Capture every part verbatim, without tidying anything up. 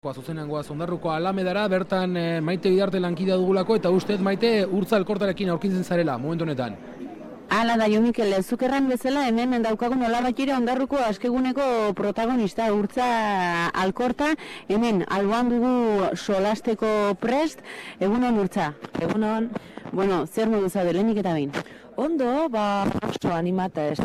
Zuzenean goaz Ondarruko Alamedara, bertan e, Maite Bidarte lankidea dugulako, eta ustez Maite urtza elkortarekin aurkitzen zarela, momentu honetan. Hala da, Jo Mikel, zuk erran bezala, hemen daukagun nolabait Ondarruko askeguneko protagonista urtza alkorta, hemen alboan dugu solasteko prest, egunon urtza? Egunon. Bueno, zer modu zaude, lehenik eta behin? Ondo, ba, oso animata ez.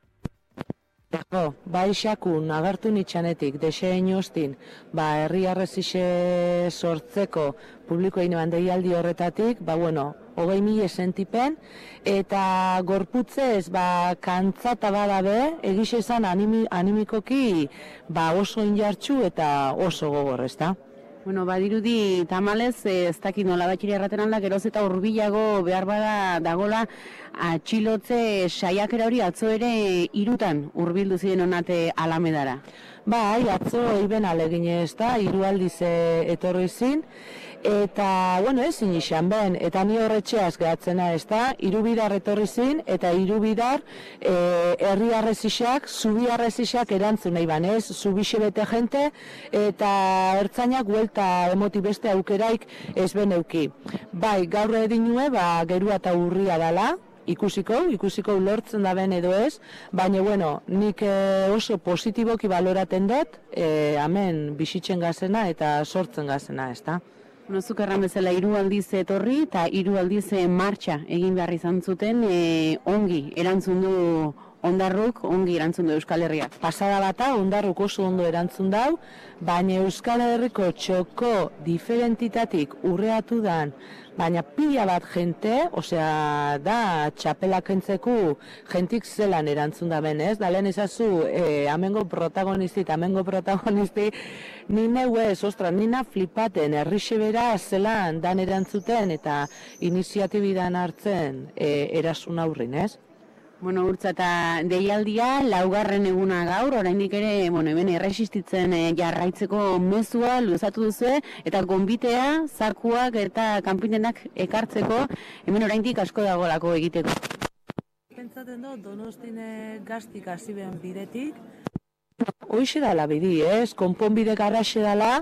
Bai xakun, agertu nitxanetik, deseen jostin, ba, herri arrezixe sortzeko publiko egin deialdi horretatik, ba, bueno, hogei mila sentipen, eta gorputzez, ba, kantzata badabe, egixe esan animi, animikoki, ba, oso injartxu eta oso gogor, ez da? Bueno, badirudi tamalez, ez dakit nola batxiri erraten alda, geroz eta hurbilago behar bada dagola atxilotze saiakera hori atzo ere hirutan hurbildu ziren onate Alamedara. Bai, atzo iben alegin ez da, hiru aldiz etorri zin, eta, bueno, ezin izan ben, eta ni horretxeaz gehatzena ez da, irubidar etorri zin, eta irubidar e, herri arrezixak, zubi arrezixak erantzun nahi ban ez, zubixe bete jente, eta ertzainak huelta emoti beste aukeraik ez beneuki. Bai, gaur edinue, ba, gerua eta urria dala, ikusiko, ikusiko lortzen da ben edo ez, baina, bueno, nik e, oso positiboki baloraten dut, e, hemen bizitzen gazena eta sortzen gazena, ez da? Bueno, zuk erran bezala hiru aldiz etorri eta hiru aldiz martxa egin behar izan zuten, e, ongi erantzun du Ondarruk, ongi erantzun du Euskal Herria. Pasada bata, Ondarruk oso ondo erantzun dau, baina Euskal Herriko txoko diferentitatik urreatu dan, baina pila bat jente, osea, da, txapelak entzeku jentik zelan erantzun da ben, ez? Da, lehen ezazu, e, amengo protagonisti eta amengo protagonisti, ni neu ez, ostra, nina flipaten, errixe bera zelan dan erantzuten eta iniziatibidan hartzen e, erasun aurrin, ez? Bueno, urtza eta deialdia, laugarren eguna gaur, oraindik ere, bueno, hemen erresistitzen e, jarraitzeko mezua luzatu duzue, eta gonbitea, zarkuak eta kanpintenak ekartzeko, hemen oraindik asko dagolako egiteko. Pentsaten dut, Donostine gaztik hasi ben bidetik, hoixe dala bidi, ez? Konponbide garraxe dala,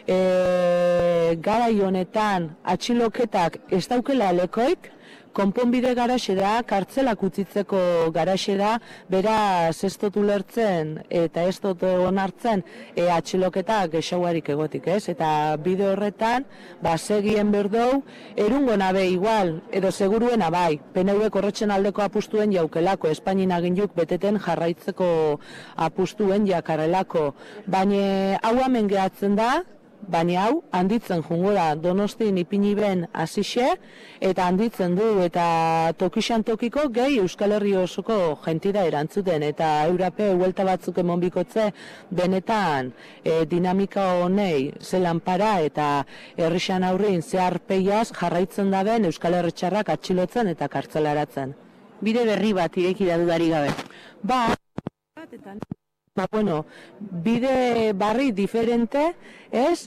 e, garai honetan atxiloketak ez daukela lekoik, konponbide garaxe da, kartzelak utzitzeko garaxe da, beraz ez dut ulertzen eta ez dut onartzen e, atxiloketak gexauarik egotik, ez? Eta bide horretan, ba, segien berdou, erungo nabe igual, edo seguruena bai, P N V korretxen aldeko apustuen jaukelako, Espainin aginjuk beteten jarraitzeko apustuen jakarelako, baina hau hemen gehatzen da, baina hau handitzen jungora Donostin ipini ben hasixe eta handitzen du eta tokixan tokiko gehi Euskal Herri osoko jentida erantzuten eta Eurape huelta batzuk emon bikotze benetan e, dinamika honei zelan para eta herrixan aurrin zeharpeiaz jarraitzen da ben Euskal Herri txarrak atxilotzen eta kartzelaratzen. Bide berri bat ireki da dudari gabe. Ba, Ba, bueno, bide barri diferente, ez?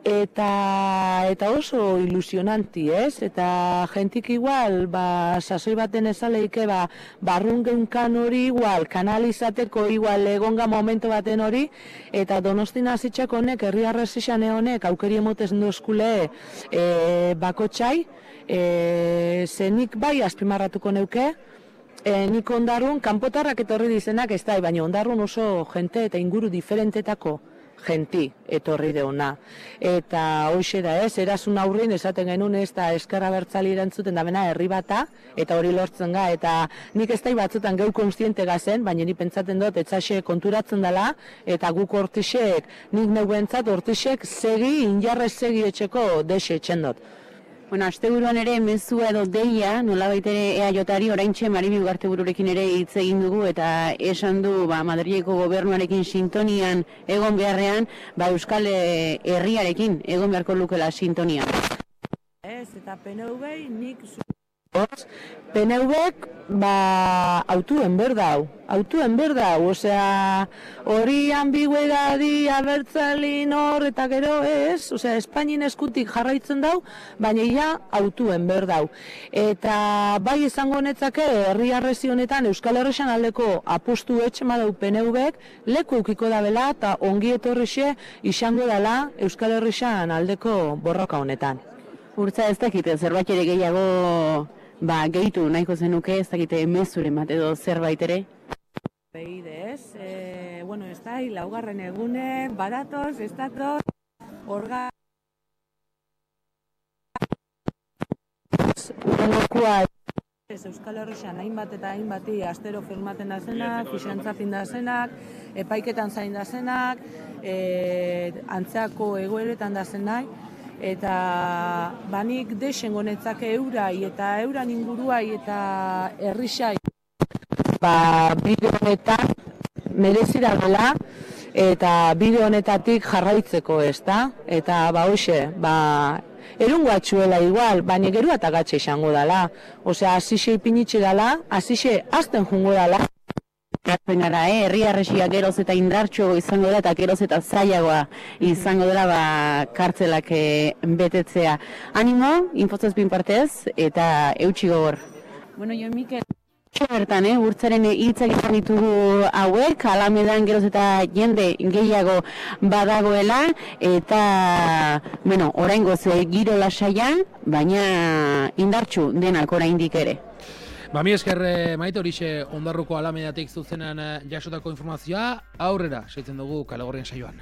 Eta, eta oso ilusionanti, ez? Eta jentik igual, ba, sasoi baten ezaleike, ba, barrun geunkan hori igual, kanalizateko igual egonga momento baten hori, eta Donostin hazitxak honek, herri arrezixane honek, aukeri emotezen duzkule e, bakotxai, e, zenik bai azpimarratuko neuke, E, nik Ondarrun, kanpotarrak etorri dizenak ez da, baina Ondarrun oso jente eta inguru diferentetako jenti etorri deuna. Eta hoxe da ez, erasun aurrin esaten genuen ez da eskerra bertzali erantzuten da bena herri bata, eta hori lortzen ga, eta nik ez da batzutan geu konstiente gazen, baina ni pentsaten dut etxaxe konturatzen dela, eta guk hortixek, nik neu bentsat hortixek segi, injarrez segi etxeko dexe etxen dut. Bueno, asteburuan ere mezua edo deia, nolabait ere E A Jari oraintxe Maribi Ugartebururekin ere hitz egin dugu eta esan du ba, Madrileko gobernuarekin sintonian egon beharrean, ba, Euskal Herriarekin egon beharko lukela sintonian. Ez, eta P N V nik P N Vek ba, autuen berdau, autuen berdau, osea, hori ambiguedadi abertzalin hor eta gero ez, osea, Espainin eskutik jarraitzen dau, baina ia autuen berdau. Eta bai izango netzake, herri arrezi honetan Euskal Herrixan aldeko apustu etxema dau P N Vek, leku eukiko da bela eta ongi etorrixe izango dela Euskal Herrixan aldeko borroka honetan. Urtza ez dakite, zerbait ere gehiago ba, gehitu nahiko zenuke, ez dakite mezuren bat edo zerbait ere? Beide ez, e, bueno, ez da, laugarren egune, badatoz, ez datoz, orga... Urrengokua Euskal Herrixan hainbat eta hainbati astero firmaten da zenak, fixantzapin da zenak, epaiketan zain da zenak, e, antzeako egoeretan da zenak, eta banik desengo netzake eurai eta euran inguruai eta herrixai ba, bide honetan merezira dela eta bide honetatik jarraitzeko ez da, eta ba hoxe, ba, erungatxuela igual, baina gero eta gatxe izango dela, osea, asixe ipinitxe dela, asixe azten jungo dela. Gara, eh? Herri arresia geroz eta indartxo izango dela eta geroz eta zailagoa izango dela ba, kartzelak betetzea. Animo, infozazpin partez eta eutxi gogor. Bueno, jo, Mikel, bertan, eh? Urtzaren hitzak izan ditugu hauek, Alamedan geroz eta jende gehiago badagoela, eta, bueno, oraingoz giro lasaia, baina indartxu denak oraindik ere. Ba, mi esker, Maite, horixe Ondarruko Alamedatik zuzenean jasotako informazioa, aurrera, seitzen dugu Kale Gorrien saioan.